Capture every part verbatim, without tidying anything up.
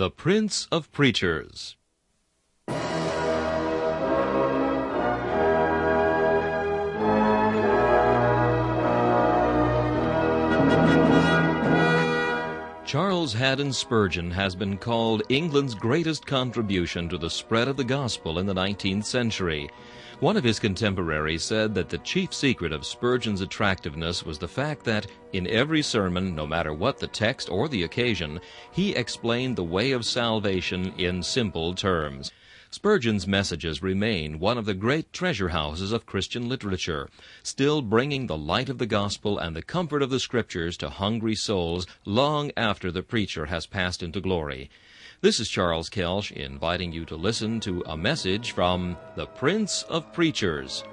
The Prince of Preachers. Charles Haddon Spurgeon has been called England's greatest contribution to the spread of the gospel in the nineteenth century. One of his contemporaries said that the chief secret of Spurgeon's attractiveness was the fact that, in every sermon, no matter what the text or the occasion, he explained the way of salvation in simple terms. Spurgeon's messages remain one of the great treasure houses of Christian literature, still bringing the light of the gospel and the comfort of the Scriptures to hungry souls long after the preacher has passed into glory. This is Charles Kelsch inviting you to listen to a message from the Prince of Preachers.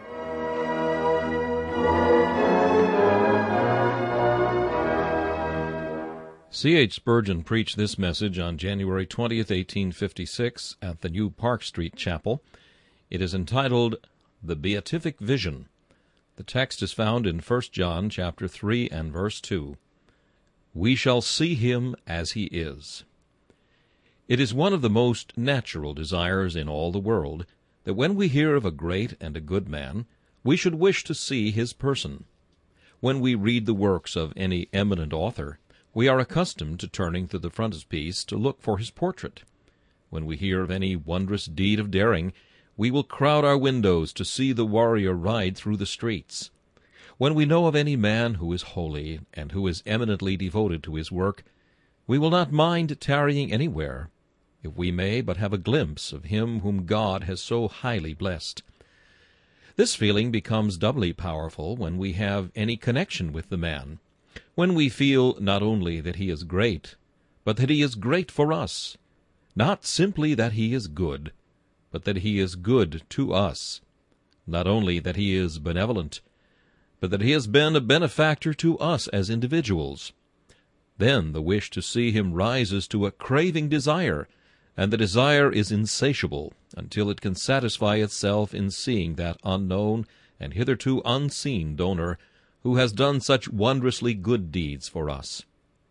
C H Spurgeon preached this message on January twentieth, eighteen fifty-six, at the New Park Street Chapel. It is entitled, The Beatific Vision. The text is found in First John chapter three and verse two. We shall see him as he is. It is one of the most natural desires in all the world that when we hear of a great and a good man, we should wish to see his person. When we read the works of any eminent author, we are accustomed to turning to the frontispiece to look for his portrait. When we hear of any wondrous deed of daring, we will crowd our windows to see the warrior ride through the streets. When we know of any man who is holy and who is eminently devoted to his work, we will not mind tarrying anywhere, if we may but have a glimpse of him whom God has so highly blessed. This feeling becomes doubly powerful when we have any connection with the man, when we feel not only that he is great, but that he is great for us, not simply that he is good, but that he is good to us, not only that he is benevolent, but that he has been a benefactor to us as individuals. Then the wish to see him rises to a craving desire, and the desire is insatiable until it can satisfy itself in seeing that unknown and hitherto unseen donor who has done such wondrously good deeds for us.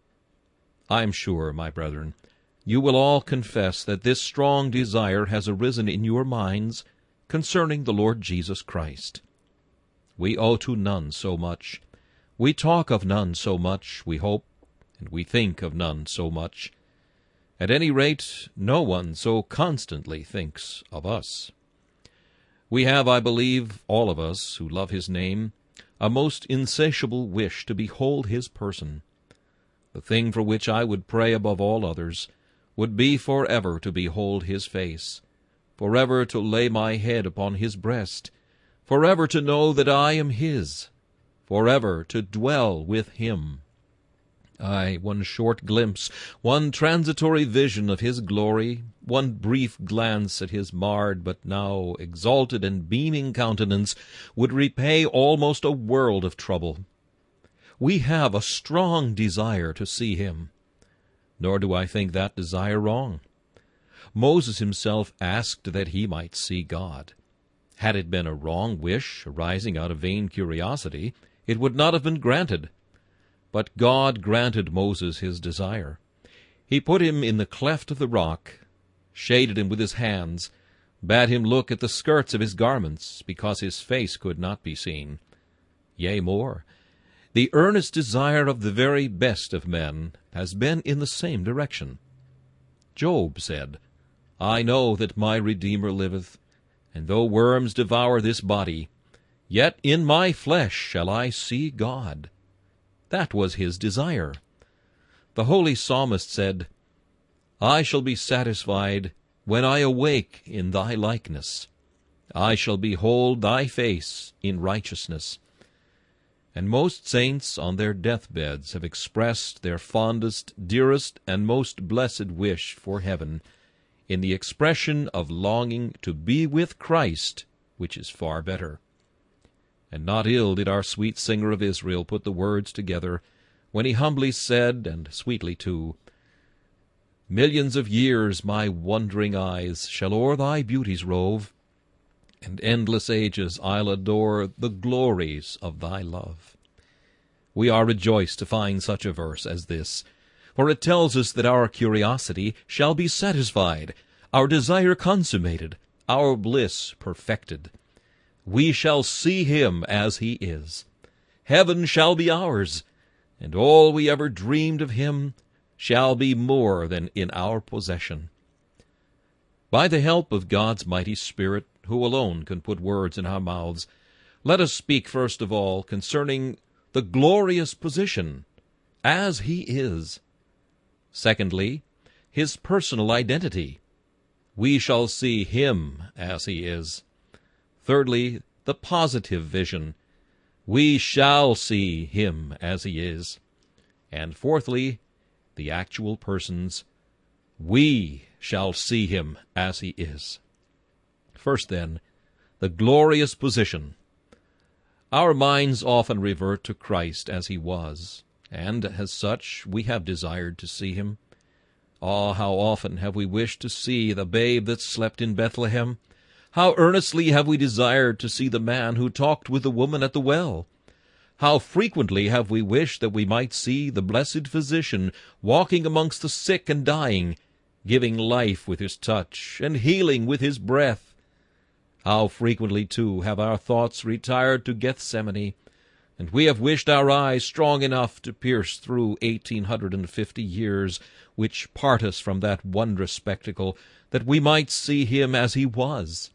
I am sure, my brethren, you will all confess that this strong desire has arisen in your minds concerning the Lord Jesus Christ. We owe to none so much. We talk of none so much, we hope, and we think of none so much. At any rate, no one so constantly thinks of us. We have, I believe, all of us who love his name, a most insatiable wish to behold his person. The thing for which I would pray above all others would be forever to behold his face, forever to lay my head upon his breast, forever to know that I am his, forever to dwell with him. Aye, one short glimpse, one transitory vision of his glory, one brief glance at his marred but now exalted and beaming countenance would repay almost a world of trouble. We have a strong desire to see him, nor do I think that desire wrong. Moses himself asked that he might see God. Had it been a wrong wish arising out of vain curiosity, it would not have been granted. But God granted Moses his desire. He put him in the cleft of the rock, shaded him with his hands, bade him look at the skirts of his garments, because his face could not be seen. Yea, more, the earnest desire of the very best of men has been in the same direction. Job said, I know that my Redeemer liveth, and though worms devour this body, yet in my flesh shall I see God. That was his desire. The holy psalmist said, I shall be satisfied when I awake in thy likeness. I shall behold thy face in righteousness. And most saints on their deathbeds have expressed their fondest, dearest, and most blessed wish for heaven in the expression of longing to be with Christ, which is far better. And not ill did our sweet singer of Israel put the words together, when he humbly said, and sweetly too, Millions of years my wondering eyes shall o'er thy beauties rove, and endless ages I'll adore the glories of thy love. We are rejoiced to find such a verse as this, For it tells us that our curiosity shall be satisfied, our desire consummated, our bliss perfected. We shall see him as he is. Heaven shall be ours, and all we ever dreamed of him shall be more than in our possession. By the help of God's mighty Spirit, who alone can put words in our mouths, let us speak first of all concerning the glorious position, as he is. Secondly, his personal identity. We shall see him as he is. Thirdly, the positive vision. We shall see him as he is. And fourthly, the actual persons. We shall see him as he is. First, then, the glorious position. Our minds often revert to Christ as he was, and as such we have desired to see him. Ah, how often have we wished to see the babe that slept in Bethlehem! How earnestly have we desired to see the man who talked with the woman at the well! How frequently have we wished that we might see the blessed physician walking amongst the sick and dying, giving life with his touch, and healing with his breath! How frequently, too, have our thoughts retired to Gethsemane, and we have wished our eyes strong enough to pierce through eighteen hundred and fifty years, which part us from that wondrous spectacle, that we might see him as he was.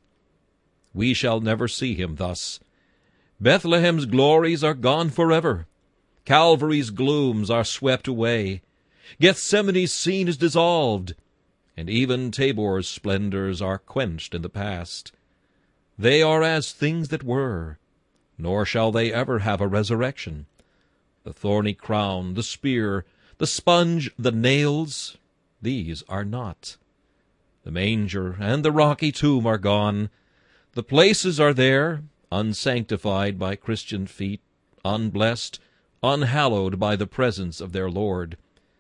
We shall never see him thus. Bethlehem's glories are gone forever. Calvary's glooms are swept away. Gethsemane's scene is dissolved, and even Tabor's splendors are quenched in the past. They are as things that were, nor shall they ever have a resurrection. The thorny crown, the spear, the sponge, the nails, these are not. The manger and the rocky tomb are gone. The places are there, unsanctified by Christian feet, unblessed, unhallowed by the presence of their Lord.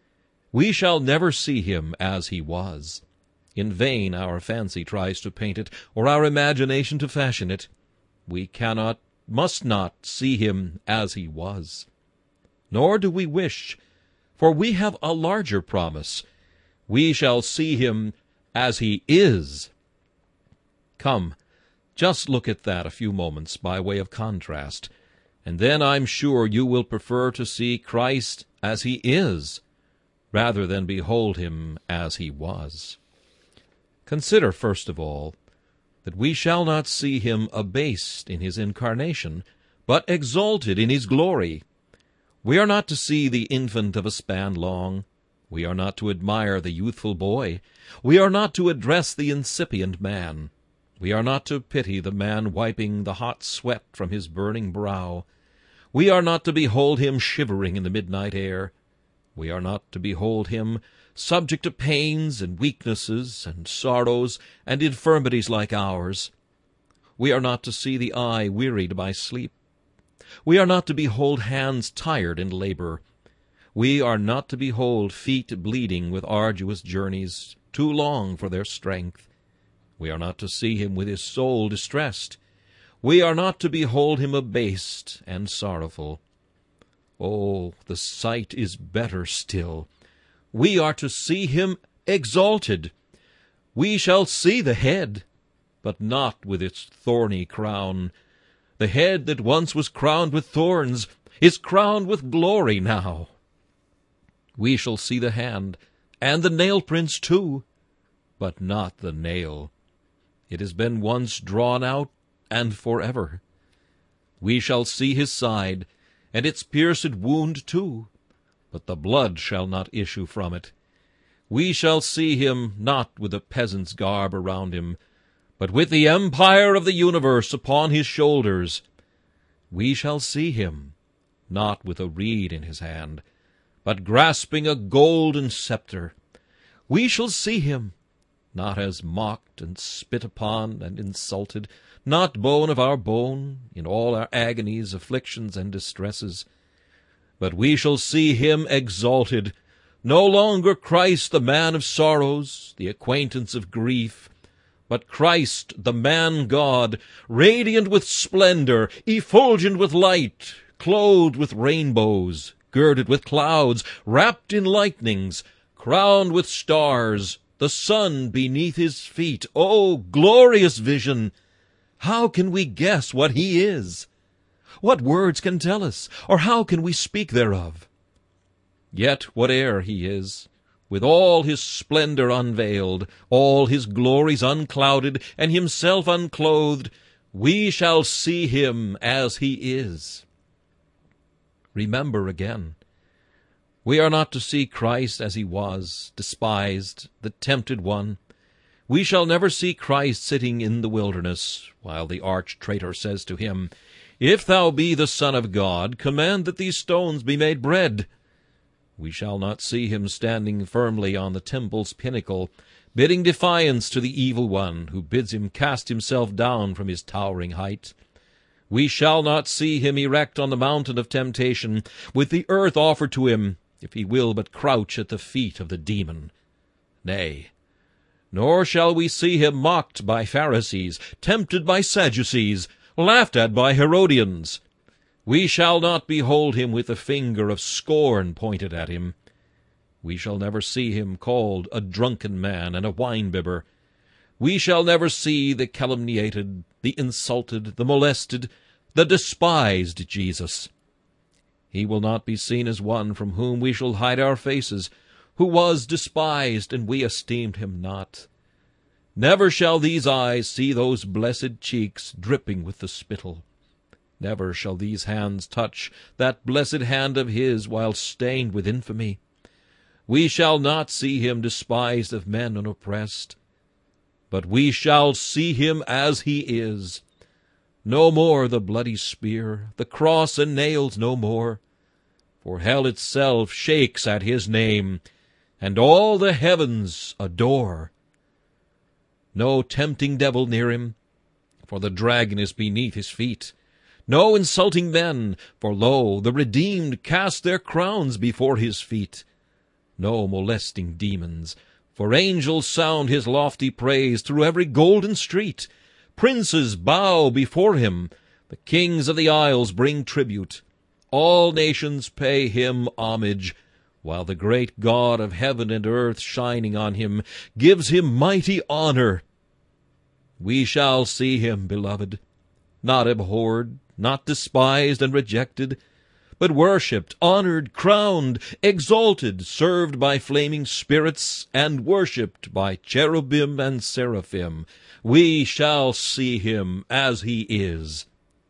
We shall never see him as he was. In vain our fancy tries to paint it, or our imagination to fashion it. We cannot, must not see him as he was. Nor do we wish, for we have a larger promise. We shall see him as he is. Come, just look at that a few moments by way of contrast, and then I'm sure you will prefer to see Christ as he is, rather than behold him as he was. Consider, first of all, that we shall not see him abased in his incarnation, but exalted in his glory. We are not to see the infant of a span long. We are not to admire the youthful boy. We are not to address the incipient man. We are not to pity the man wiping the hot sweat from his burning brow. We are not to behold him shivering in the midnight air. We are not to behold him subject to pains and weaknesses and sorrows and infirmities like ours. We are not to see the eye wearied by sleep. We are not to behold hands tired in labor. We are not to behold feet bleeding with arduous journeys, too long for their strength. We are not to see him with his soul distressed. We are not to behold him abased and sorrowful. Oh, the sight is better still. We are to see him exalted. We shall see the head, but not with its thorny crown. The head that once was crowned with thorns is crowned with glory now. We shall see the hand, and the nail prints too, but not the nail. It has been once drawn out, and forever. We shall see his side, and its pierced wound too, but the blood shall not issue from it. We shall see him not with a peasant's garb around him, but with the empire of the universe upon his shoulders. We shall see him, not with a reed in his hand, but grasping a golden scepter. We shall see him, not as mocked and spit upon and insulted, not bone of our bone, in all our agonies, afflictions, and distresses. But we shall see him exalted, no longer Christ the man of sorrows, the acquaintance of grief, but Christ the man-God, radiant with splendor, effulgent with light, clothed with rainbows, girded with clouds, wrapped in lightnings, crowned with stars, the sun beneath his feet. O glorious vision! How can we guess what he is? What words can tell us, or how can we speak thereof? Yet whate'er he is, with all his splendor unveiled, all his glories unclouded, and himself unclothed, we shall see him as he is. Remember again, we are not to see Christ as he was, despised, the tempted one. We shall never see Christ sitting in the wilderness, while the arch-traitor says to him, If thou be the Son of God, command that these stones be made bread. We shall not see him standing firmly on the temple's pinnacle, bidding defiance to the evil one, who bids him cast himself down from his towering height. We shall not see him erect on the mountain of temptation, with the earth offered to him, if he will but crouch at the feet of the demon. Nay, nor shall we see him mocked by Pharisees, tempted by Sadducees, laughed at by Herodians. We shall not behold him with the finger of scorn pointed at him. We shall never see him called a drunken man and a wine-bibber. We shall never see the calumniated, the insulted, the molested, the despised Jesus. He will not be seen as one from whom we shall hide our faces, who was despised, and we esteemed him not. Never shall these eyes see those blessed cheeks dripping with the spittle. Never shall these hands touch that blessed hand of his while stained with infamy. We shall not see him despised of men and oppressed, but we shall see him as he is. No more the bloody spear, the cross and nails no more, for hell itself shakes at his name, and all the heavens adore. No tempting devil near him, for the dragon is beneath his feet. No insulting men, for lo, the redeemed cast their crowns before his feet. No molesting demons, for angels sound his lofty praise through every golden street. Princes bow before him, the kings of the isles bring tribute. All nations pay him homage, while the great God of heaven and earth, shining on him, gives him mighty honor. We shall see him, beloved, not abhorred, not despised and rejected, but worshipped, honored, crowned, exalted, served by flaming spirits, and worshipped by cherubim and seraphim. We shall see him as he is.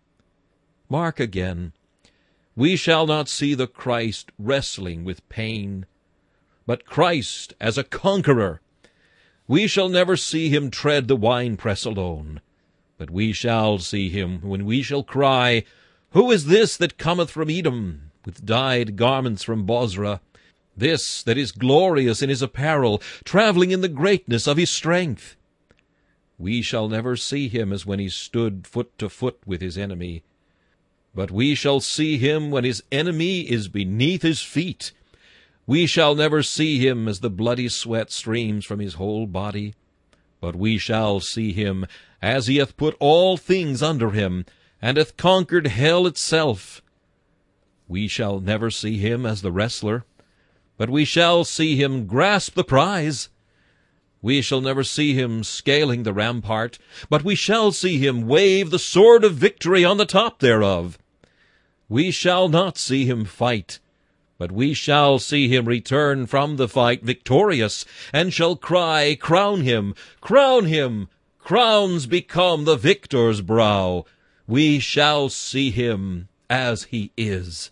Mark again, we shall not see the Christ wrestling with pain, but Christ as a conqueror. We shall never see him tread the winepress alone, but we shall see him when we shall cry, Who is this that cometh from Edom, with dyed garments from Bozrah? This that is glorious in his apparel, traveling in the greatness of his strength. We shall never see him as when he stood foot to foot with his enemy, but we shall see him when his enemy is beneath his feet. We shall never see him as the bloody sweat streams from his whole body, but we shall see him as he hath put all things under him, and hath conquered hell itself. We shall never see him as the wrestler, but we shall see him grasp the prize. We shall never see him scaling the rampart, but we shall see him wave the sword of victory on the top thereof. We shall not see him fight, but we shall see him return from the fight victorious, and shall cry, Crown him, crown him, crowns become the victor's brow. We shall see him as he is.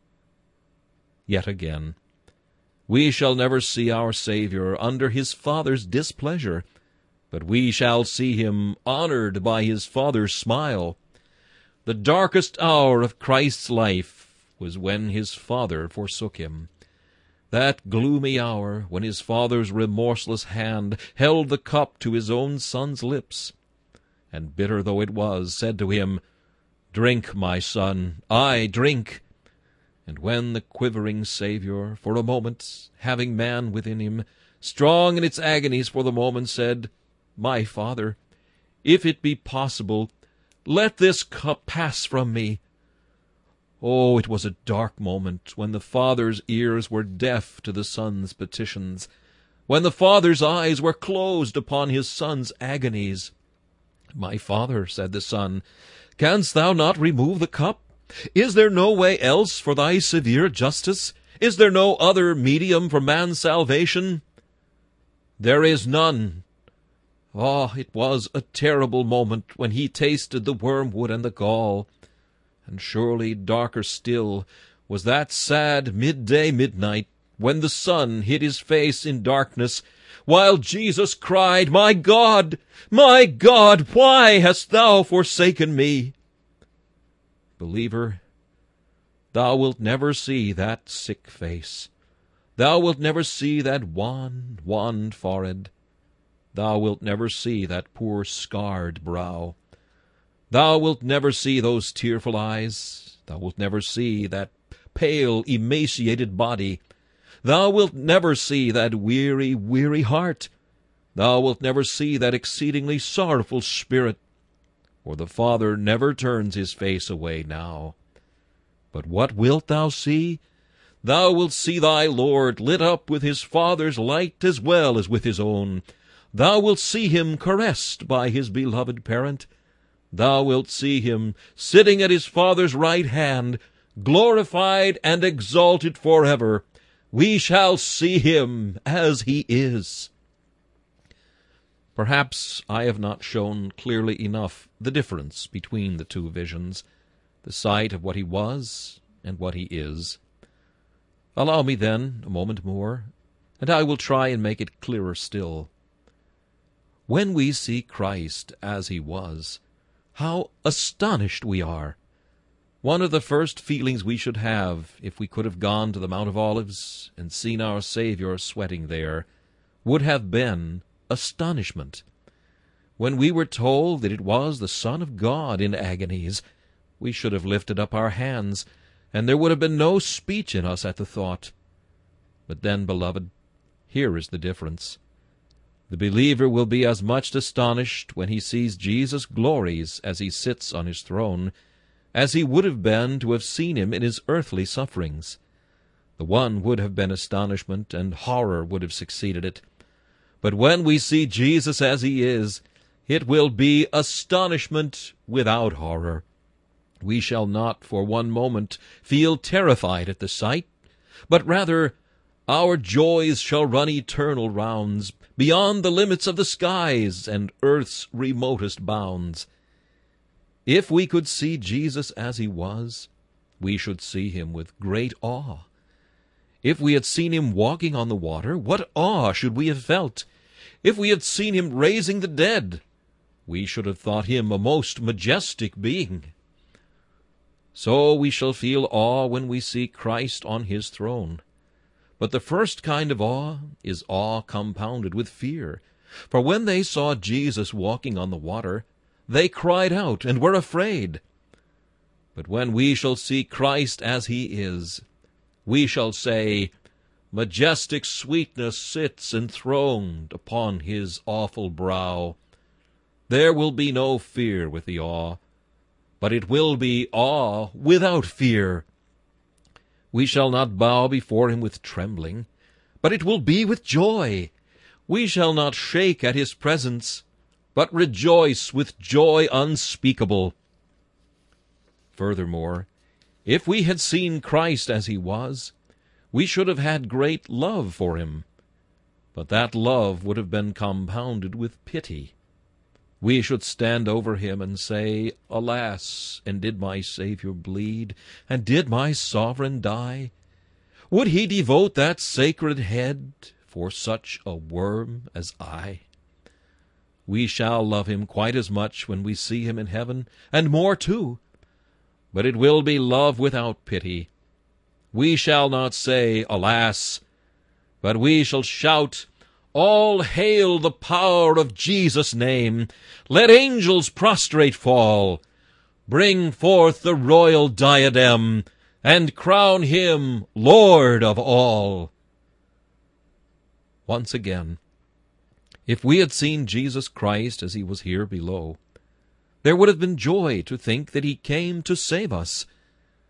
Yet again, we shall never see our Savior under his Father's displeasure, but we shall see him honored by his Father's smile. The darkest hour of Christ's life was when his Father forsook him. That gloomy hour when his Father's remorseless hand held the cup to his own Son's lips, and bitter though it was, said to him, Drink, my son, aye, drink. And when the quivering Saviour, for a moment, having man within him, strong in its agonies for the moment, said, My Father, if it be possible, let this cup pass from me. Oh, it was a dark moment when the Father's ears were deaf to the Son's petitions, when the Father's eyes were closed upon his Son's agonies. "My Father," said the Son, "canst thou not remove the cup? Is there no way else for thy severe justice? Is there no other medium for man's salvation?" "There is none." Ah, it was a terrible moment when he tasted the wormwood and the gall. And surely darker still was that sad midday midnight when the Son hid his face in darkness, while Jesus cried, "My God, my God, why hast thou forsaken me?" Believer, thou wilt never see that sick face. Thou wilt never see that wan, wan forehead. Thou wilt never see that poor scarred brow. Thou wilt never see those tearful eyes. Thou wilt never see that pale, emaciated body. Thou wilt never see that weary, weary heart. Thou wilt never see that exceedingly sorrowful spirit. For the Father never turns his face away now. But what wilt thou see? Thou wilt see thy Lord lit up with his Father's light as well as with his own. Thou wilt see him caressed by his beloved parent. Thou wilt see him sitting at his Father's right hand, glorified and exalted forever. We shall see him as he is. Perhaps I have not shown clearly enough the difference between the two visions, the sight of what he was and what he is. Allow me, then, a moment more, and I will try and make it clearer still. When we see Christ as he was, how astonished we are! One of the first feelings we should have, if we could have gone to the Mount of Olives and seen our Savior sweating there, would have been astonishment. When we were told that it was the Son of God in agonies, we should have lifted up our hands, and there would have been no speech in us at the thought. But then, beloved, here is the difference. The believer will be as much astonished when he sees Jesus' glories as he sits on his throne, as he would have been to have seen him in his earthly sufferings. The one would have been astonishment, and horror would have succeeded it. But when we see Jesus as he is, it will be astonishment without horror. We shall not for one moment feel terrified at the sight, but rather our joys shall run eternal rounds, beyond the limits of the skies and earth's remotest bounds. If we could see Jesus as he was, we should see him with great awe. If we had seen him walking on the water, what awe should we have felt? If we had seen him raising the dead, we should have thought him a most majestic being. So we shall feel awe when we see Christ on his throne. But the first kind of awe is awe compounded with fear. For when they saw Jesus walking on the water, they cried out and were afraid. But when we shall see Christ as he is, we shall say, "Majestic sweetness sits enthroned upon his awful brow." There will be no fear with the awe, but it will be awe without fear. We shall not bow before him with trembling, but it will be with joy. We shall not shake at his presence, but rejoice with joy unspeakable. Furthermore, if we had seen Christ as he was, we should have had great love for him, but that love would have been compounded with pity. We should stand over him and say, "Alas, and did my Savior bleed? And did my Sovereign die? Would he devote that sacred head for such a worm as I?" We shall love him quite as much when we see him in heaven, and more too. But it will be love without pity. We shall not say, "Alas," but we shall shout, "All hail the power of Jesus' name! Let angels prostrate fall! Bring forth the royal diadem, and crown him Lord of all!" Once again, if we had seen Jesus Christ as he was here below, there would have been joy to think that he came to save us.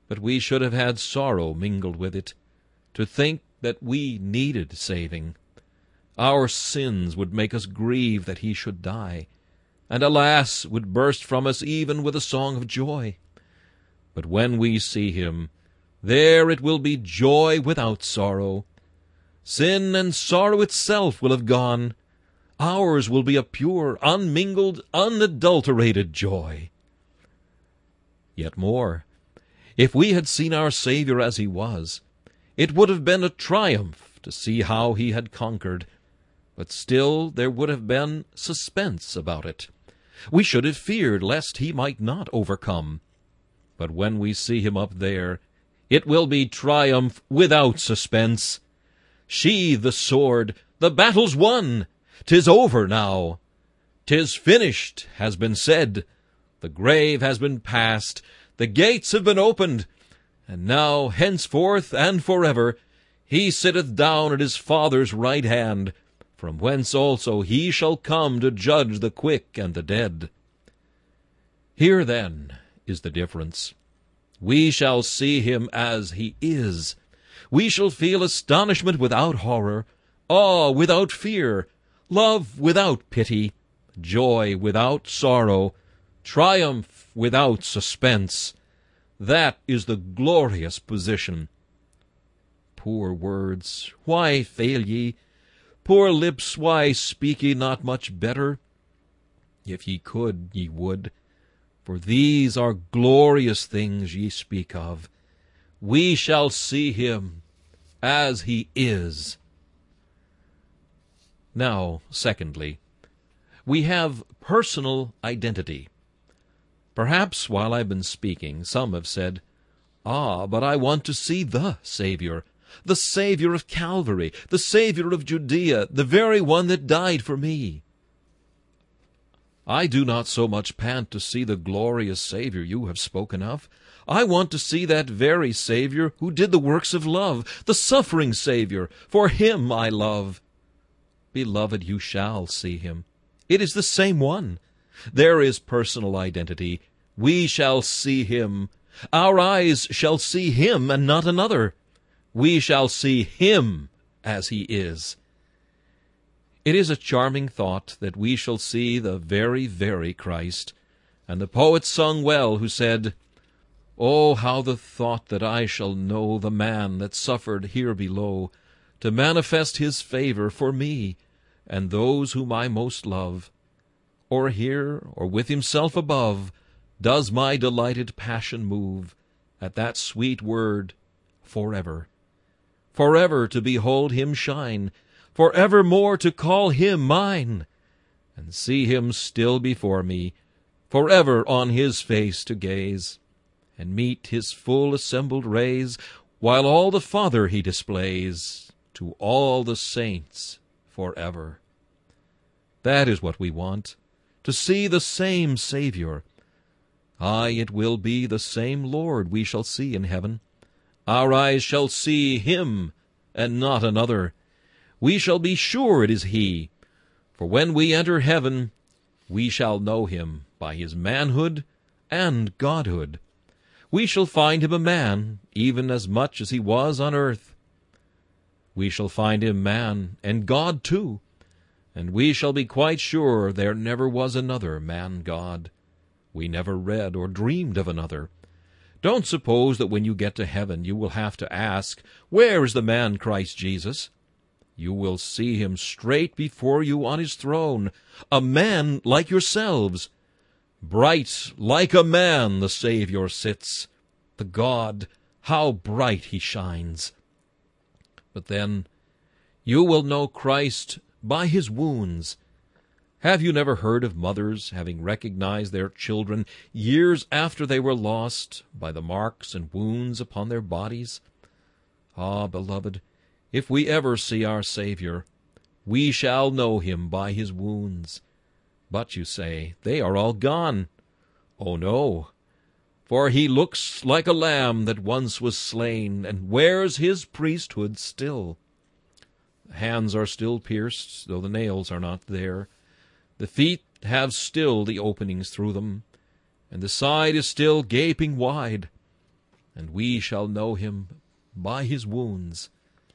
but we should have had sorrow mingled with it, to think that we needed saving. Our sins would make us grieve that he should die, and alas, would burst from us even with a song of joy. But when we see him, there it will be joy without sorrow. Sin and sorrow itself will have gone. Ours will be a pure, unmingled, unadulterated joy. Yet more, if we had seen our Savior as he was, it would have been a triumph to see how he had conquered, but still there would have been suspense about it. We should have feared lest he might not overcome. But when we see him up there, it will be triumph without suspense. Sheathe the sword, the battle's won, 'tis over now. 'Tis finished, has been said, the grave has been passed, the gates have been opened, and now, henceforth and forever, he sitteth down at his Father's right hand, from whence also he shall come to judge the quick and the dead. Here, then, is the difference. We shall see him as he is. We shall feel astonishment without horror, awe without fear, love without pity, joy without sorrow, triumph without suspense. That is the glorious position. Poor words, why fail ye? Poor lips, why speak ye not much better? If ye could, ye would, for these are glorious things ye speak of. We shall see him as he is. Now, secondly, we have personal identity. Perhaps while I've been speaking, some have said, "Ah, but I want to see the Savior, the Savior of Calvary, the Savior of Judea, the very one that died for me." I do not so much pant to see the glorious Savior you have spoken of. I want to see that very Savior who did the works of love, the suffering Savior. For him I love. Beloved, you shall see him. It is the same one. There is personal identity. We shall see him. Our eyes shall see him and not another. We shall see him as he is. It is a charming thought that we shall see the very, very Christ. And the poet sung well who said, "Oh, how the thought that I shall know the man that suffered here below, to manifest his favor for me and those whom I most love. Or here, or with himself above, does my delighted passion move at that sweet word, forever. Forever to behold him shine, forevermore to call him mine, and see him still before me, forever on his face to gaze, and meet his full assembled rays, while all the Father he displays to all the saints forever." That is what we want, to see the same Savior. Aye, it will be the same Lord we shall see in heaven. Our eyes shall see him, and not another. We shall be sure it is he, for when we enter heaven, we shall know him by his manhood and godhood. We shall find him a man, even as much as he was on earth. We shall find him man, and God too, and we shall be quite sure there never was another man-God. We never read or dreamed of another. Don't suppose that when you get to heaven you will have to ask, "Where is the man Christ Jesus?" You will see him straight before you on his throne, a man like yourselves. Bright like a man the Savior sits, the God, how bright he shines. But then you will know Christ by his wounds. Have you never heard of mothers having recognized their children years after they were lost by the marks and wounds upon their bodies? Ah, beloved, if we ever see our Savior, we shall know him by his wounds. But, you say, they are all gone. Oh, no, for he looks like a lamb that once was slain, and wears his priesthood still. The hands are still pierced, though the nails are not there. The feet have still the openings through them, and the side is still gaping wide. and we shall know him by his wounds.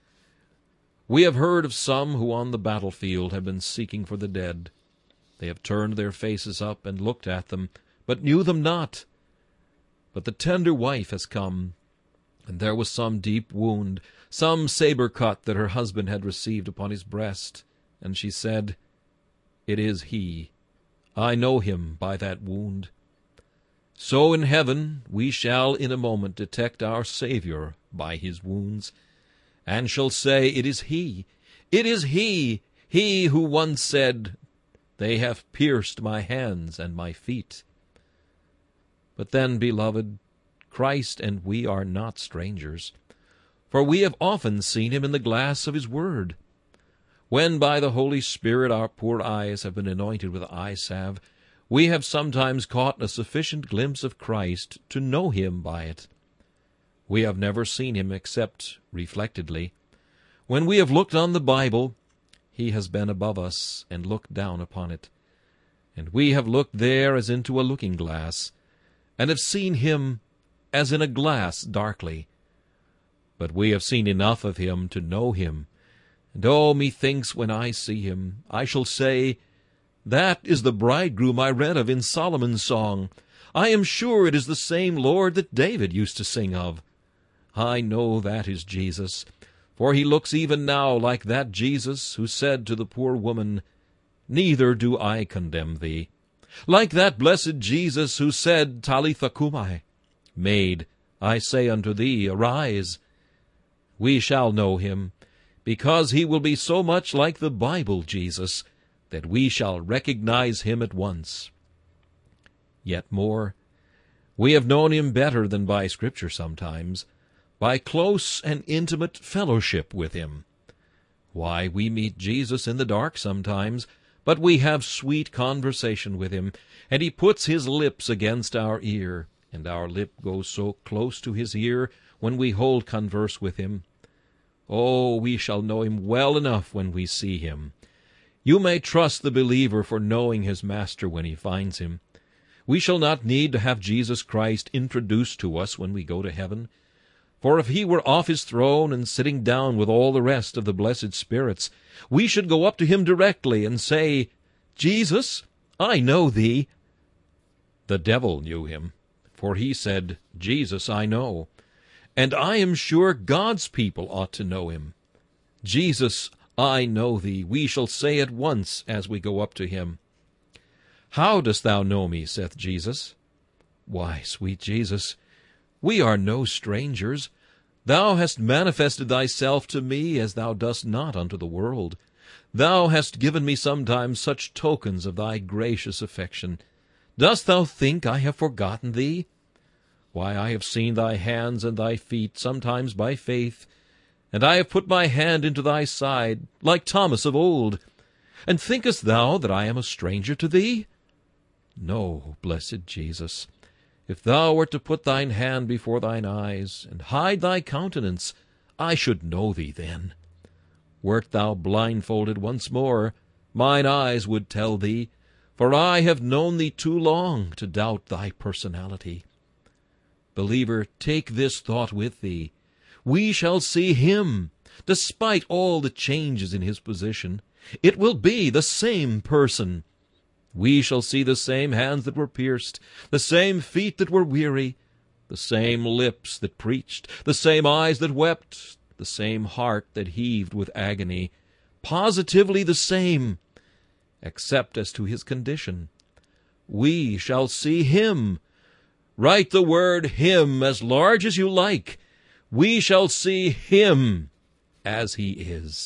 We have heard of some who on the battlefield have been seeking for the dead. They have turned their faces up and looked at them, but knew them not. But the tender wife has come, and there was some deep wound, some sabre cut that her husband had received upon his breast, and she said, "It is he. I know him by that wound." So in heaven we shall in a moment detect our Savior by his wounds, and shall say, "It is he, it is he, he who once said, 'They have pierced my hands and my feet.'" But then, beloved, Christ and we are not strangers, for we have often seen him in the glass of his word. When by the Holy Spirit our poor eyes have been anointed with eye salve, we have sometimes caught a sufficient glimpse of Christ to know him by it. We have never seen him except reflectedly. When we have looked on the Bible, he has been above us and looked down upon it. And we have looked there as into a looking-glass, and have seen him as in a glass darkly. But we have seen enough of him to know him. And oh, methinks when I see him, I shall say, "That is the bridegroom I read of in Solomon's song. I am sure it is the same Lord that David used to sing of. I know that is Jesus, for he looks even now like that Jesus who said to the poor woman, 'Neither do I condemn thee,' like that blessed Jesus who said, 'Talitha cumi,' 'Maid, I say unto thee, arise.' We shall know him, because he will be so much like the Bible Jesus that we shall recognize him at once. Yet more, we have known him better than by Scripture sometimes, by close and intimate fellowship with him. Why, we meet Jesus in the dark sometimes, but we have sweet conversation with him, and he puts his lips against our ear, and our lip goes so close to his ear when we hold converse with him. Oh, we shall know him well enough when we see him. You may trust the believer for knowing his Master when he finds him. We shall not need to have Jesus Christ introduced to us when we go to heaven. For if he were off his throne and sitting down with all the rest of the blessed spirits, we should go up to him directly and say, "Jesus, I know thee." The devil knew him, for he said, "Jesus, I know." And I am sure God's people ought to know him. "Jesus, I know thee," we shall say at once as we go up to him. "How dost thou know me?" saith Jesus. "Why, sweet Jesus, we are no strangers. Thou hast manifested thyself to me as thou dost not unto the world. Thou hast given me sometimes such tokens of thy gracious affection. Dost thou think I have forgotten thee? Why, I have seen thy hands and thy feet, sometimes by faith, and I have put my hand into thy side, like Thomas of old. And thinkest thou that I am a stranger to thee? No, blessed Jesus. If thou wert to put thine hand before thine eyes, and hide thy countenance, I should know thee then. Wert thou blindfolded once more, mine eyes would tell thee, for I have known thee too long to doubt thy personality. Believer, take this thought with thee. We shall see him, despite all the changes in his position. It will be the same person. We shall see the same hands that were pierced, the same feet that were weary, the same lips that preached, the same eyes that wept, the same heart that heaved with agony, positively the same, except as to his condition. We shall see him. Write the word him as large as you like. We shall see him as he is.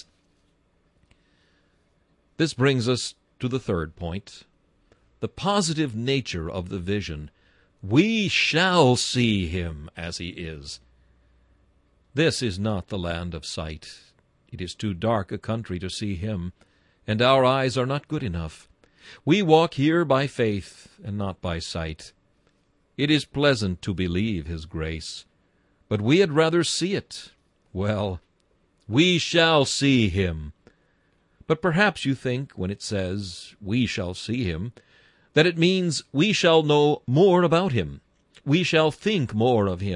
This brings us to the third point, the positive nature of the vision. We shall see him as he is. This is not the land of sight. It is too dark a country to see him, and our eyes are not good enough. We walk here by faith and not by sight. It is pleasant to believe his grace, but we had rather see it. Well, we shall see him. But perhaps you think, when it says, "we shall see him," that it means we shall know more about him. We shall think more of him.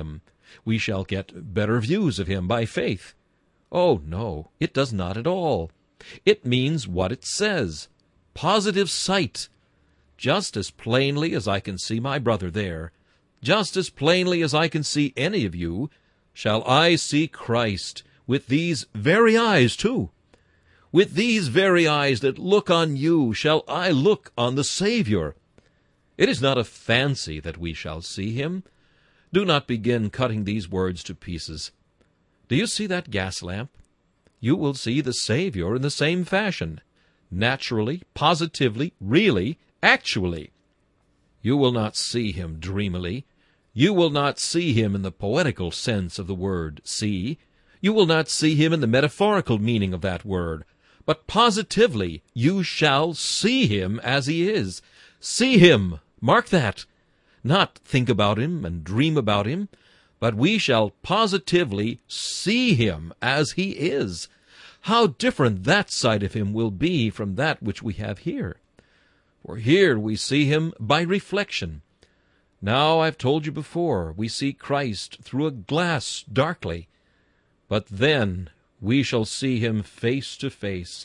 we shall get better views of him by faith. Oh, no, it does not at all. It means what it says. Positive sight. Just as plainly as I can see my brother there, just as plainly as I can see any of you, shall I see Christ, with these very eyes too. With these very eyes that look on you shall I look on the Savior. It is not a fancy that we shall see him. Do not begin cutting these words to pieces. Do you see that gas lamp? You will see the Savior in the same fashion, naturally, positively, really, actually. You will not see him dreamily. You will not see him in the poetical sense of the word see. You will not see him in the metaphorical meaning of that word. But positively you shall see him as he is. See him, mark that. Not think about him and dream about him, but we shall positively see him as he is. How different that side of him will be from that which we have here. For here we see him by reflection. Now, I've told you before, we see Christ through a glass darkly. But then we shall see him face to face.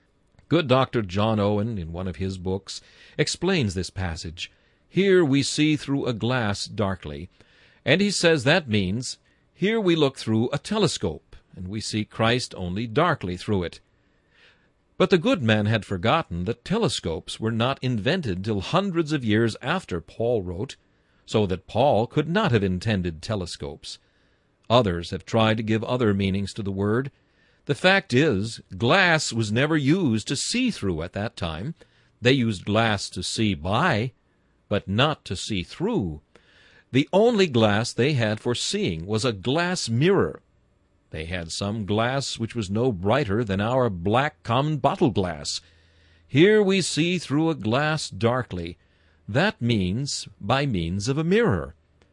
Good Doctor John Owen, in one of his books, explains this passage. Here we see through a glass darkly. And he says that means, here we look through a telescope, and we see Christ only darkly through it. But the good man had forgotten that telescopes were not invented till hundreds of years after Paul wrote, so that Paul could not have intended telescopes. Others have tried to give other meanings to the word. The fact is, glass was never used to see through at that time. They used glass to see by, but not to see through. The only glass they had for seeing was a glass mirror. They had some glass which was no brighter than our black common bottle glass. Here we see through a glass darkly. That means by means of a mirror.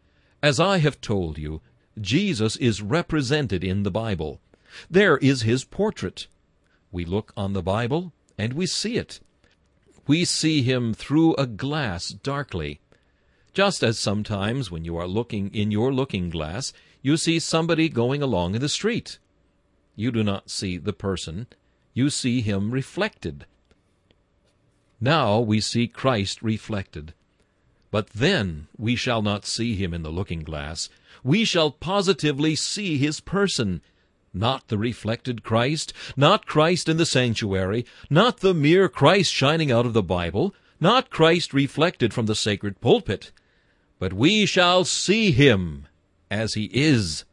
As I have told you, Jesus is represented in the Bible. There is his portrait. We look on the Bible, and we see it. We see him through a glass darkly. Just as sometimes when you are looking in your looking-glass, you see somebody going along in the street. You do not see the person. You see him reflected. Now we see Christ reflected. But then we shall not see him in the looking-glass. We shall positively see his person, not the reflected Christ, not Christ in the sanctuary, not the mere Christ shining out of the Bible, not Christ reflected from the sacred pulpit, but we shall see him as he is.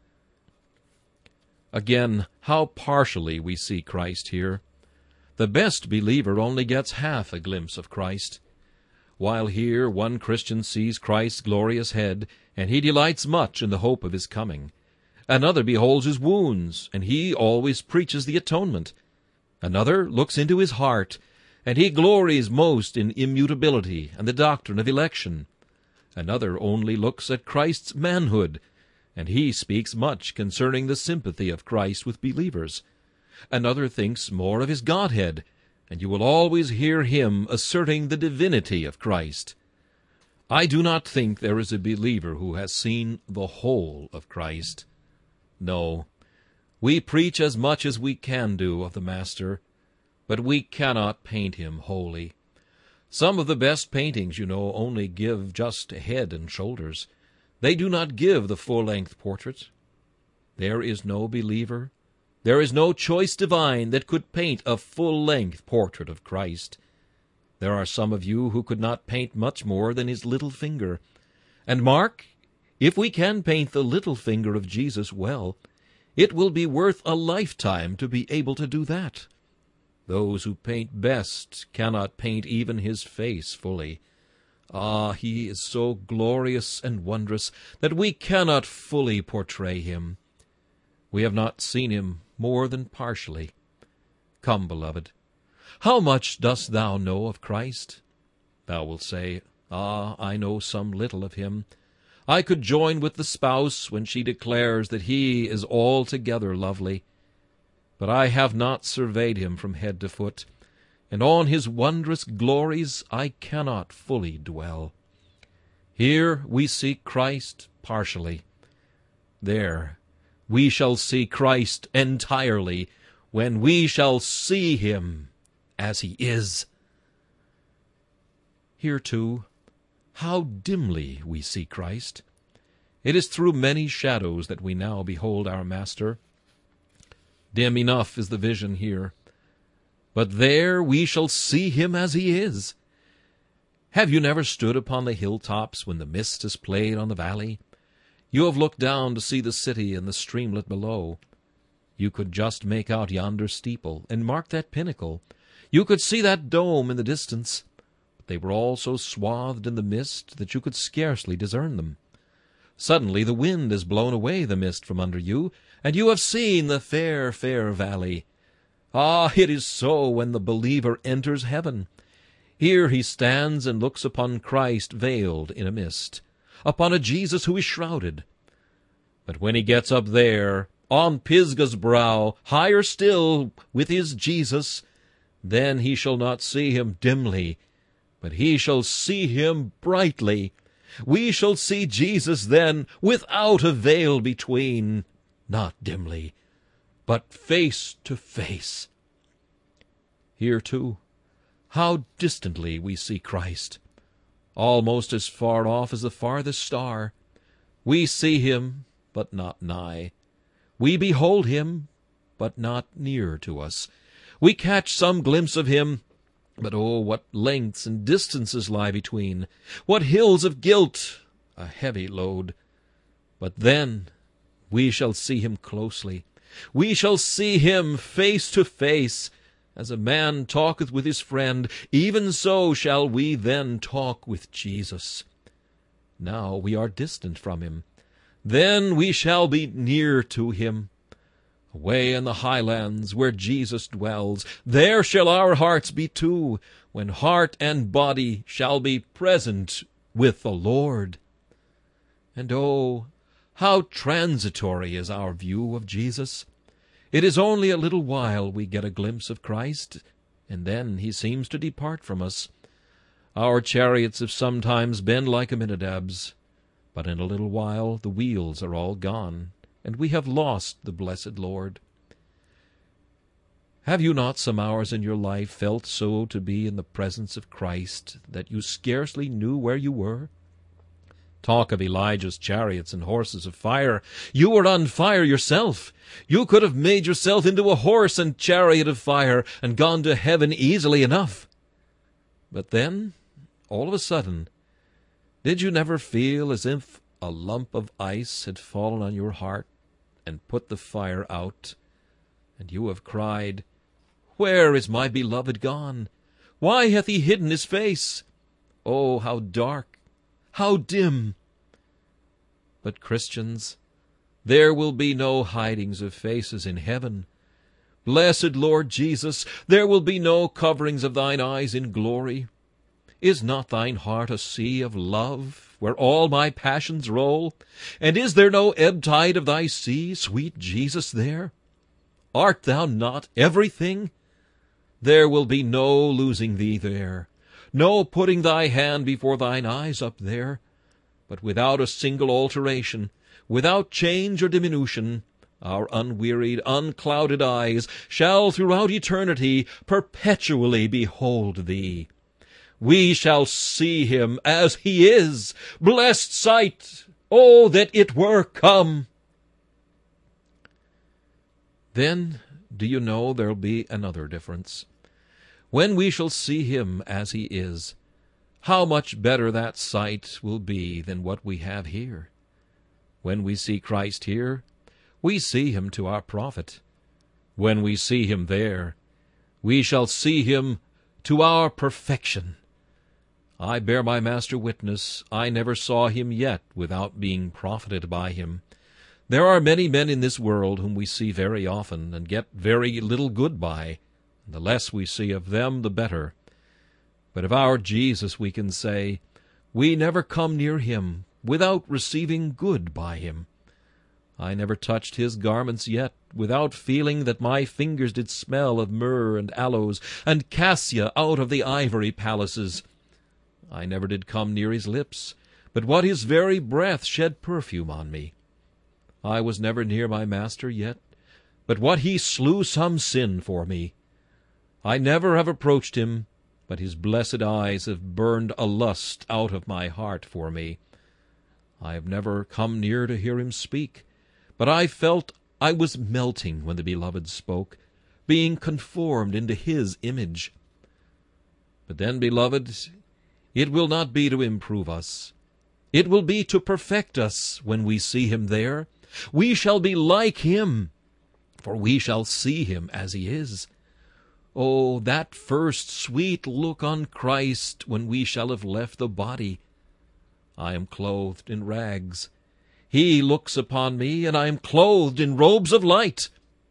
Again, how partially we see Christ here. The best believer only gets half a glimpse of Christ. While here one Christian sees Christ's glorious head, and he delights much in the hope of his coming. Another beholds his wounds, and he always preaches the atonement. Another looks into his heart, and he glories most in immutability and the doctrine of election. Another only looks at Christ's manhood, and he speaks much concerning the sympathy of Christ with believers. Another thinks more of his Godhead, and you will always hear him asserting the divinity of Christ. I do not think there is a believer who has seen the whole of Christ. No, we preach as much as we can do of the Master, but we cannot paint him wholly. Some of the best paintings, you know, only give just head and shoulders. They do not give the full-length portrait. There is no believer, there is no choice divine that could paint a full-length portrait of Christ. There are some of you who could not paint much more than his little finger. And mark, if we can paint the little finger of Jesus well, it will be worth a lifetime to be able to do that. Those who paint best cannot paint even his face fully. Ah, he is so glorious and wondrous that we cannot fully portray him. We have not seen him more than partially. Come, beloved, how much dost thou know of Christ? Thou wilt say, Ah, I know some little of him. I could join with the spouse when she declares that he is altogether lovely. But I have not surveyed him from head to foot, and on his wondrous glories I cannot fully dwell. Here we see Christ partially. There we shall see Christ entirely, when we shall see him as he is. Here, too, how dimly we see Christ. It is through many shadows that we now behold our Master. Dim enough is the vision here, but there we shall see him as he is. Have you never stood upon the hilltops when the mist has played on the valley? You have looked down to see the city and the streamlet below. You could just make out yonder steeple, and mark that pinnacle. You could see that dome in the distance. But they were all so swathed in the mist that you could scarcely discern them. Suddenly the wind has blown away the mist from under you, and you have seen the fair, fair valley. Ah, it is so when the believer enters heaven. Here he stands and looks upon Christ veiled in a mist, upon a Jesus who is shrouded. But when he gets up there, on Pisgah's brow, higher still with his Jesus, then he shall not see him dimly, but he shall see him brightly. We shall see Jesus then without a veil between, not dimly, but face to face. Here, too, how distantly we see Christ, almost as far off as the farthest star. We see him, but not nigh. We behold him, but not near to us. We catch some glimpse of him, but oh, what lengths and distances lie between! What hills of guilt! A heavy load. But then we shall see him closely. We shall see him face to face. As a man talketh with his friend, even so shall we then talk with Jesus. Now we are distant from him. Then we shall be near to him. Away in the highlands where Jesus dwells, there shall our hearts be too, when heart and body shall be present with the Lord. And oh, how transitory is our view of Jesus! It is only a little while we get a glimpse of Christ, and then he seems to depart from us. Our chariots have sometimes been like Aminadab's, but in a little while the wheels are all gone, and we have lost the blessed Lord. Have you not some hours in your life felt so to be in the presence of Christ that you scarcely knew where you were? Talk of Elijah's chariots and horses of fire. You were on fire yourself. You could have made yourself into a horse and chariot of fire and gone to heaven easily enough. But then, all of a sudden, did you never feel as if a lump of ice had fallen on your heart and put the fire out, and you have cried, "Where is my beloved gone? Why hath he hidden his face? Oh, how dark, how dim!" But Christians, there will be no hidings of faces in heaven. Blessed Lord Jesus, there will be no coverings of thine eyes in glory. Is not thine heart a sea of love, where all my passions roll? And is there no ebb tide of thy sea, sweet Jesus, there? Art thou not everything? There will be no losing thee there, no putting thy hand before thine eyes up there, but without a single alteration, without change or diminution, our unwearied, unclouded eyes shall throughout eternity perpetually behold thee. We shall see him as he is. Blessed sight! Oh, that it were come! Then, do you know, there'll be another difference. When we shall see him as he is, how much better that sight will be than what we have here. When we see Christ here, we see him to our profit. When we see him there, we shall see him to our perfection. I bear my Master witness, I never saw him yet without being profited by him. There are many men in this world whom we see very often, and get very little good by. The less we see of them, the better. But of our Jesus we can say, we never come near him without receiving good by him. I never touched his garments yet without feeling that my fingers did smell of myrrh and aloes and cassia out of the ivory palaces. I never did come near his lips, but what his very breath shed perfume on me. I was never near my Master yet, but what he slew some sin for me. I never have approached him, but his blessed eyes have burned a lust out of my heart for me. I have never come near to hear him speak, but I felt I was melting when the Beloved spoke, being conformed into his image. But then, beloved, it will not be to improve us. It will be to perfect us when we see him there. We shall be like him, for we shall see him as he is. Oh, that first sweet look on Christ when we shall have left the body. I am clothed in rags. He looks upon me, and I am clothed in robes of light.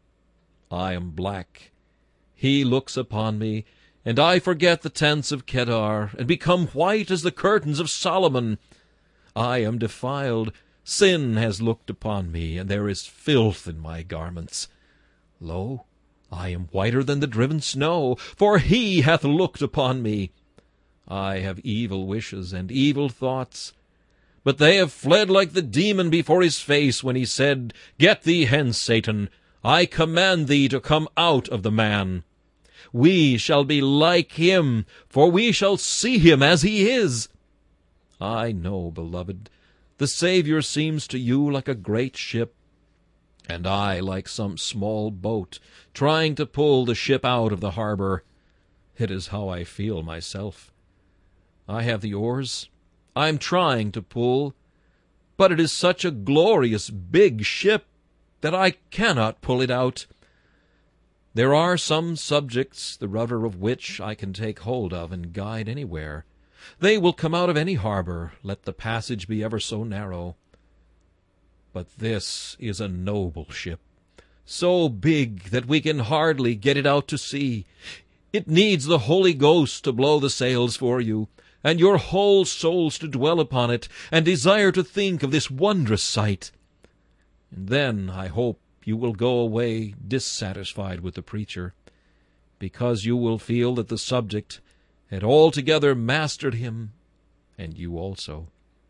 I am black. He looks upon me, and I forget the tents of Kedar, and become white as the curtains of Solomon. I am defiled. Sin has looked upon me, and there is filth in my garments. Lo, I am whiter than the driven snow, for he hath looked upon me. I have evil wishes and evil thoughts, but they have fled like the demon before his face when he said, Get thee hence, Satan, I command thee to come out of the man. We shall be like him, for we shall see him as he is. I know, beloved, the Savior seems to you like a great ship, and I like some small boat trying to pull the ship out of the harbor. It is how I feel myself. I have the oars. I am trying to pull, but it is such a glorious big ship that I cannot pull it out. There are some subjects, the rudder of which I can take hold of and guide anywhere. They will come out of any harbor, let the passage be ever so narrow. But this is a noble ship, so big that we can hardly get it out to sea. It needs the Holy Ghost to blow the sails for you, and your whole souls to dwell upon it, and desire to think of this wondrous sight. And then I hope you will go away dissatisfied with the preacher, because you will feel that the subject had altogether mastered him, and you also.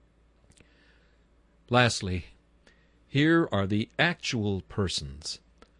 Lastly, here are the actual persons.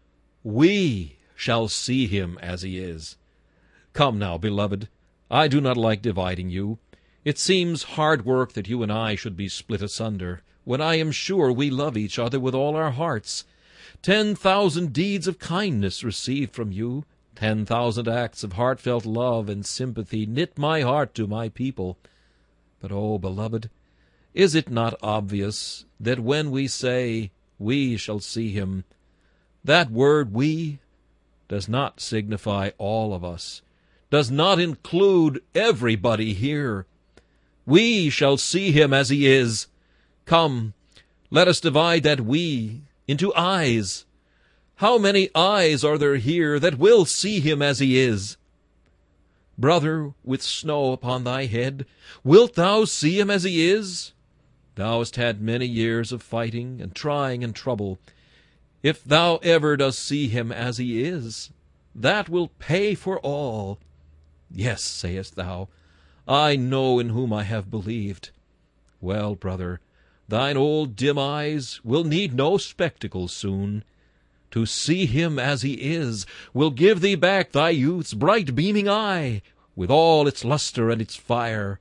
We shall see him as he is. Come now, beloved, I do not like dividing you. It seems hard work that you and I should be split asunder, when I am sure we love each other with all our hearts. Ten thousand deeds of kindness received from you, ten thousand acts of heartfelt love and sympathy knit my heart to my people. But, oh, beloved, is it not obvious that when we say, we shall see him, that word we does not signify all of us, does not include everybody here? We shall see him as he is. Come, let us divide that we into eyes. How many eyes are there here that will see him as he is? Brother, with snow upon thy head, wilt thou see him as he is? Thou hast had many years of fighting and trying and trouble. If thou ever dost see him as he is, that will pay for all. Yes, sayest thou, I know in whom I have believed. Well, brother, thine old dim eyes will need no spectacles soon. To see him as he is will give thee back thy youth's bright beaming eye, with all its lustre and its fire.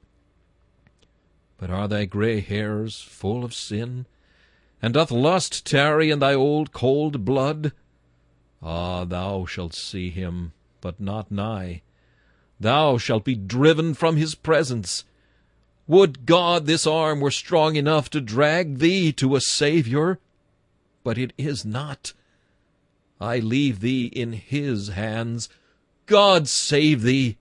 But are thy gray hairs full of sin, and doth lust tarry in thy old cold blood? Ah, thou shalt see him, but not nigh. Thou shalt be driven from his presence. Would God this arm were strong enough to drag thee to a Savior! But it is not. I leave thee in his hands. God save thee!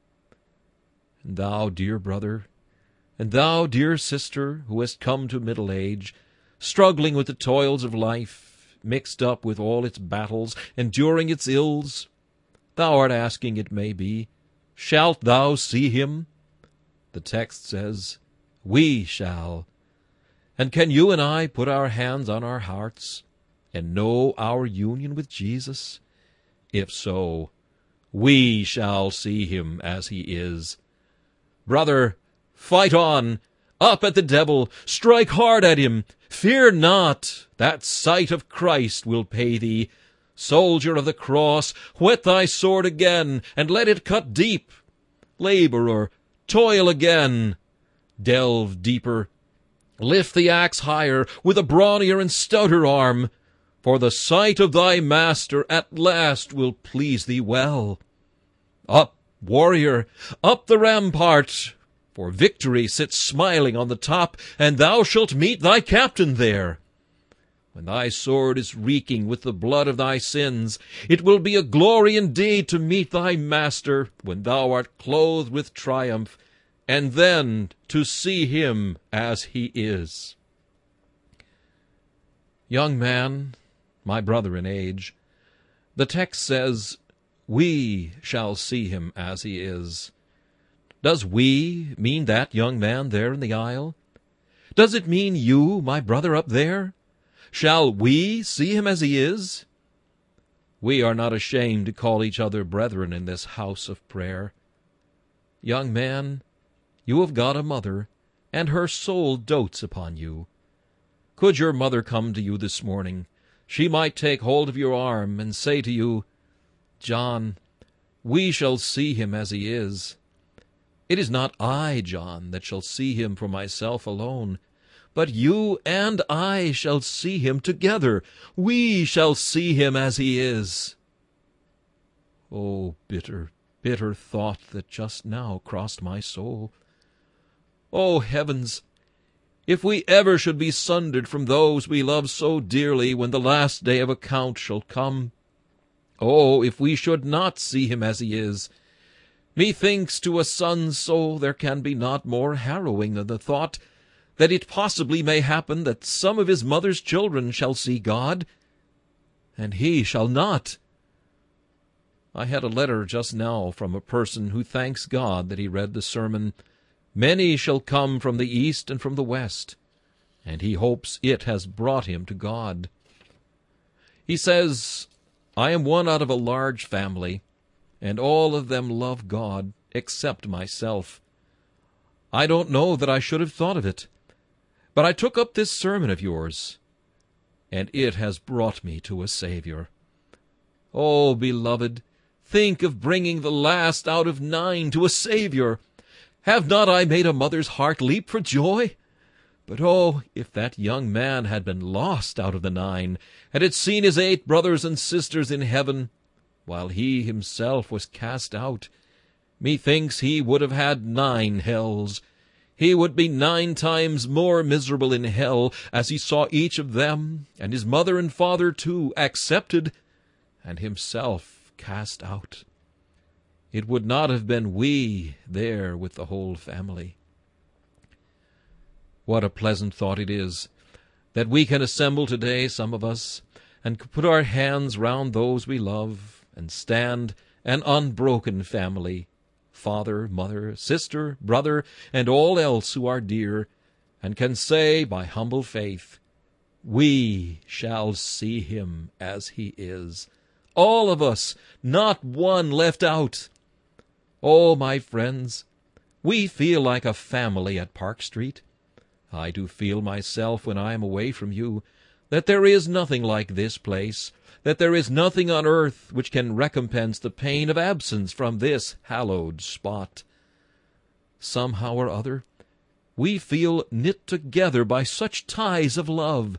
And thou, dear brother, and thou, dear sister, who hast come to middle age, struggling with the toils of life, mixed up with all its battles, enduring its ills, thou art asking, it may be, shalt thou see him? The text says, we shall. And can you and I put our hands on our hearts and know our union with Jesus? If so, we shall see him as he is. Brother, fight on, up at the devil, strike hard at him, Fear not, that sight of Christ will pay thee. Soldier of the cross, whet thy sword again, and let it cut deep. Laborer, toil again. Delve deeper. Lift the axe higher, with a brawnier and stouter arm. For the sight of thy Master at last will please thee well. Up, warrior, up the rampart, for victory sits smiling on the top, and thou shalt meet thy captain there. When thy sword is reeking with the blood of thy sins, it will be a glory indeed to meet thy Master when thou art clothed with triumph, and then to see him as he is. Young man, my brother in age, the text says, "We shall see him as he is." Does "we" mean that young man there in the aisle? Does it mean you, my brother up there? Shall we see him as he is? We are not ashamed to call each other brethren in this house of prayer. Young man, you have got a mother, and her soul dotes upon you. Could your mother come to you this morning, she might take hold of your arm and say to you, "John, we shall see him as he is. It is not I, John, that shall see him for myself alone, but you and I shall see him together. We shall see him as he is." Oh, bitter, bitter thought that just now crossed my soul. Oh, heavens! If we ever should be sundered from those we love so dearly when the last day of account shall come, oh, if we should not see him as he is, methinks to a son's soul there can be naught more harrowing than the thought that it possibly may happen that some of his mother's children shall see God, and he shall not. I had a letter just now from a person who thanks God that he read the sermon, "Many shall come from the east and from the west," and he hopes it has brought him to God. He says, "I am one out of a large family, and all of them love God except myself. I don't know that I should have thought of it, but I took up this sermon of yours, and it has brought me to a Savior. Oh, beloved, think of bringing the last out of nine to a Savior! Have not I made a mother's heart leap for joy? But oh, if that young man had been lost out of the nine, and had seen his eight brothers and sisters in heaven, while he himself was cast out, methinks he would have had nine hells. He would be nine times more miserable in hell, as he saw each of them, and his mother and father too, accepted, and himself cast out. It would not have been we there with the whole family." What a pleasant thought it is that we can assemble today, some of us, and put our hands round those we love, and stand an unbroken family, father, mother, sister, brother, and all else who are dear, and can say by humble faith, "We shall see him as he is." All of us, not one left out. Oh, my friends, we feel like a family at Park Street. I do feel myself when I am away from you, that there is nothing like this place, that there is nothing on earth which can recompense the pain of absence from this hallowed spot. Somehow or other, we feel knit together by such ties of love.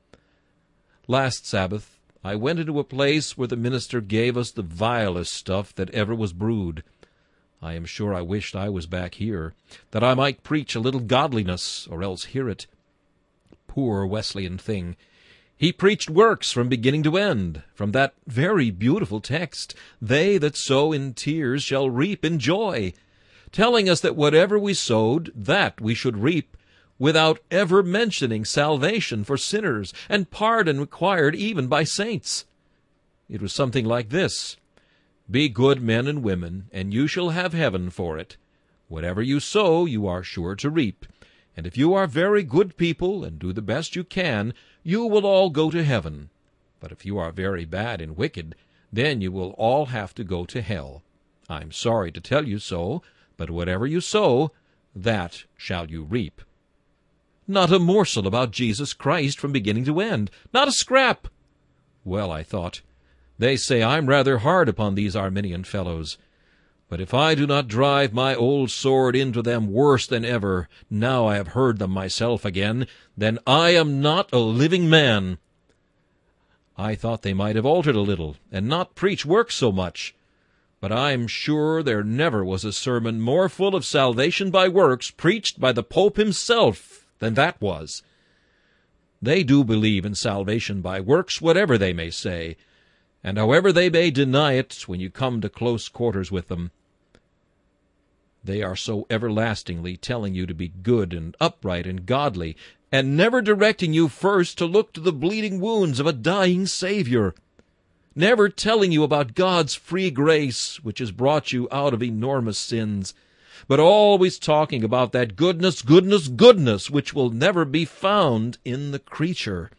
Last Sabbath, I went into a place where the minister gave us the vilest stuff that ever was brewed. I am sure I wished I was back here, that I might preach a little godliness, or else hear it. Poor Wesleyan thing! He preached works from beginning to end, from that very beautiful text, "They that sow in tears shall reap in joy," telling us that whatever we sowed, that we should reap, without ever mentioning salvation for sinners, and pardon required even by saints. It was something like this: "Be good men and women, and you shall have heaven for it. Whatever you sow, you are sure to reap. And if you are very good people, and do the best you can, you will all go to heaven. But if you are very bad and wicked, then you will all have to go to hell. I'm sorry to tell you so, but whatever you sow, that shall you reap." Not a morsel about Jesus Christ from beginning to end. Not a scrap. Well, I thought, they say I'm rather hard upon these Arminian fellows. But if I do not drive my old sword into them worse than ever, now I have heard them myself again, then I am not a living man. I thought they might have altered a little, and not preach works so much. But I'm sure there never was a sermon more full of salvation by works preached by the Pope himself than that was. They do believe in salvation by works, whatever they may say, and however they may deny it when you come to close quarters with them. They are so everlastingly telling you to be good and upright and godly, and never directing you first to look to the bleeding wounds of a dying Savior, never telling you about God's free grace, which has brought you out of enormous sins, but always talking about that goodness, goodness, goodness, which will never be found in the creature.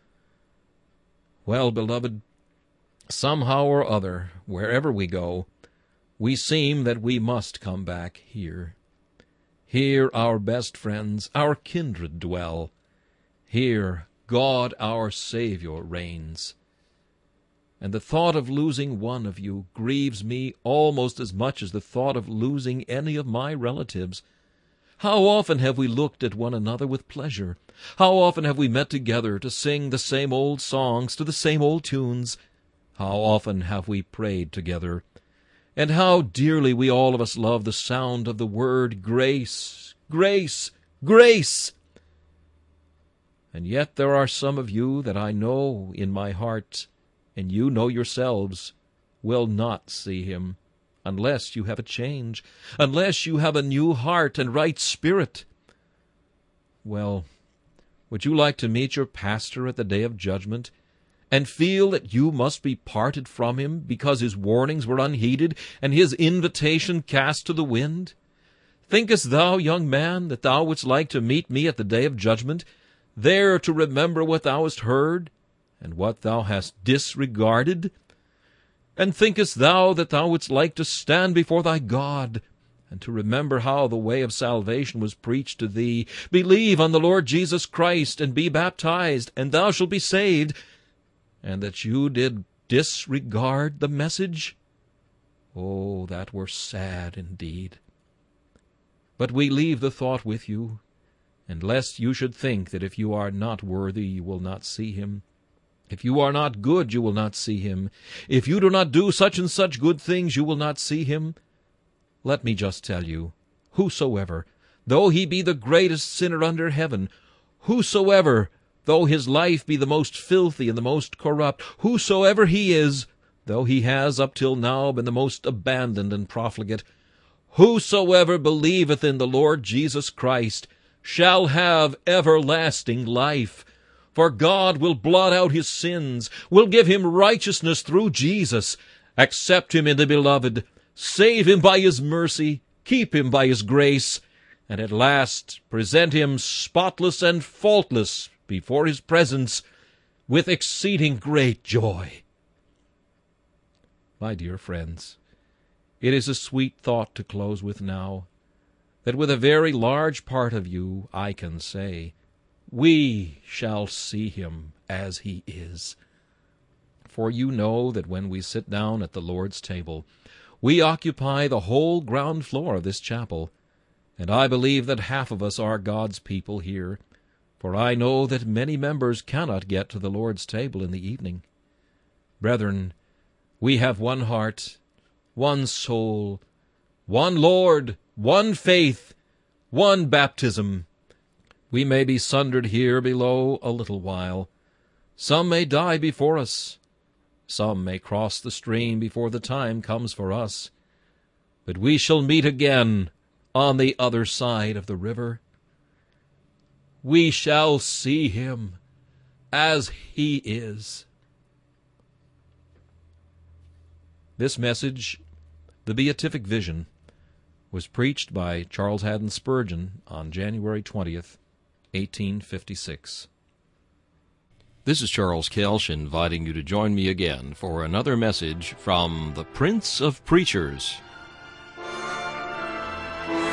Well, beloved, somehow or other, wherever we go, we seem that we must come back here. Here our best friends, our kindred dwell. Here God our Savior reigns. And the thought of losing one of you grieves me almost as much as the thought of losing any of my relatives. How often have we looked at one another with pleasure? How often have we met together to sing the same old songs to the same old tunes? How often have we prayed together? And how dearly we all of us love the sound of the word grace, grace, grace! And yet there are some of you that I know in my heart, and you know yourselves, will not see him, unless you have a change, unless you have a new heart and right spirit. Well, would you like to meet your pastor at the day of judgment, and feel that you must be parted from him because his warnings were unheeded and his invitation cast to the wind? Thinkest thou, young man, that thou wouldst like to meet me at the day of judgment, there to remember what thou hast heard, and what thou hast disregarded? And thinkest thou that thou wouldst like to stand before thy God, and to remember how the way of salvation was preached to thee? Believe on the Lord Jesus Christ, and be baptized, and thou shalt be saved, and that you did disregard the message? Oh, that were sad indeed. But we leave the thought with you, and lest you should think that if you are not worthy you will not see him, if you are not good you will not see him, if you do not do such and such good things you will not see him, let me just tell you, whosoever, though he be the greatest sinner under heaven, whosoever, though his life be the most filthy and the most corrupt, whosoever he is, though he has up till now been the most abandoned and profligate, whosoever believeth in the Lord Jesus Christ shall have everlasting life. For God will blot out his sins, will give him righteousness through Jesus. Accept him in the Beloved, save him by his mercy, keep him by his grace, and at last present him spotless and faultless before his presence with exceeding great joy. My dear friends, it is a sweet thought to close with now, that with a very large part of you I can say, we shall see him as he is. For you know that when we sit down at the Lord's table, we occupy the whole ground floor of this chapel, and I believe that half of us are God's people here, for I know that many members cannot get to the Lord's table in the evening. Brethren, we have one heart, one soul, one Lord, one faith, one baptism. We may be sundered here below a little while. Some may die before us. Some may cross the stream before the time comes for us. But we shall meet again on the other side of the river. We shall see him as he is. This message, The Beatific Vision, was preached by Charles Haddon Spurgeon on January twentieth, eighteen fifty-six. This is Charles Kelsch inviting you to join me again for another message from the Prince of Preachers.